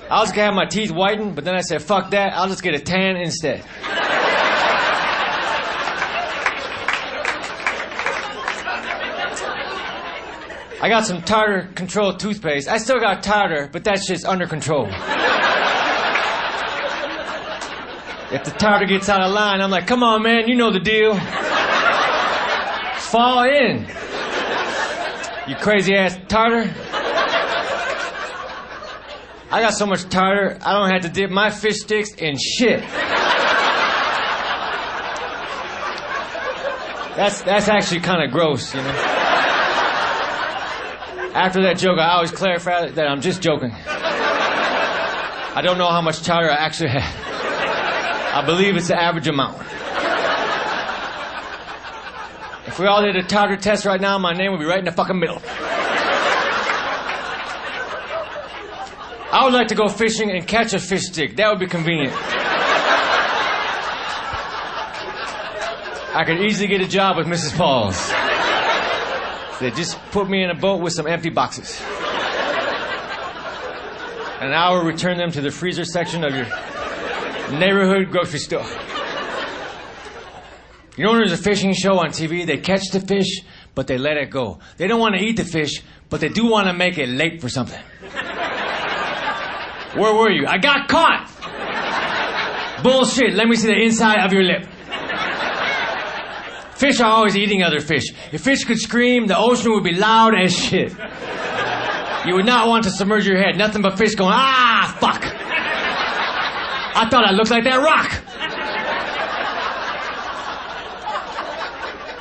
I was gonna have my teeth whitened, but then I said, fuck that, I'll just get a tan instead. I got some tartar control toothpaste. I still got tartar, but that shit's under control. If the tartar gets out of line, I'm like, come on, man, you know the deal. Fall in. You crazy ass tartar. I got so much tartar, I don't have to dip my fish sticks in shit. That's actually kind of gross, you know. After that joke, I always clarify that I'm just joking. I don't know how much tartar I actually have. I believe it's the average amount. If we all did a tartar test right now, my name would be right in the fucking middle. I would like to go fishing and catch a fish stick. That would be convenient. I could easily get a job with Mrs. Paul's. They just put me in a boat with some empty boxes. And I will return them to the freezer section of your neighborhood grocery store. You know when there's a fishing show on TV, they catch the fish, but they let it go. They don't want to eat the fish, but they do want to make it late for something. Where were you? I got caught! Bullshit, let me see the inside of your lip. Fish are always eating other fish. If fish could scream, the ocean would be loud as shit. You would not want to submerge your head. Nothing but fish going, ah, fuck. I thought I looked like that rock.